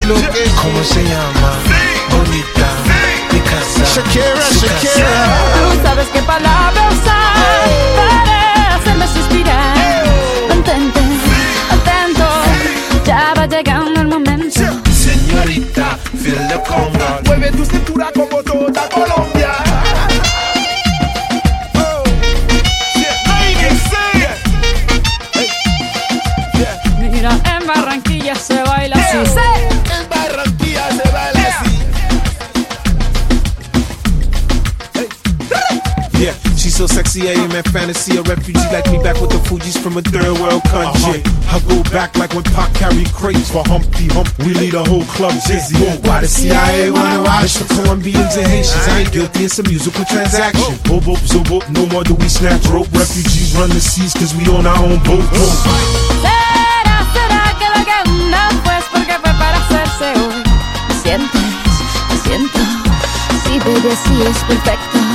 lo que es. ¿Cómo se llama? Bonita, mi casa, Shakira, su Shakira. casa. Tú sabes qué palabra usar para hacerme suspirar. Mantente atento, ya va llegando el momento. Señorita, feel the conga. Mueve tu cintura como toda Colombia. Mira, en Barranquilla se baila así. En Barranquilla se baila así. Yeah, she's so sexy, I am at fantasy. A refugee like me back with the Fugees from a third world country. I go back like when Pac carried crates for Humpty Hump. We lead a whole club dizzy. Why the CIA wanna watch? It's for Colombians and Haitians. I ain't guilty, it's a musical transaction. Bobo, zobo, no more do we snatch rope. Refugees run the seas cause we on our own boat. Será que lo que una pues porque fue para hacerse hoy. Me siento, sí, baby, así es perfecto.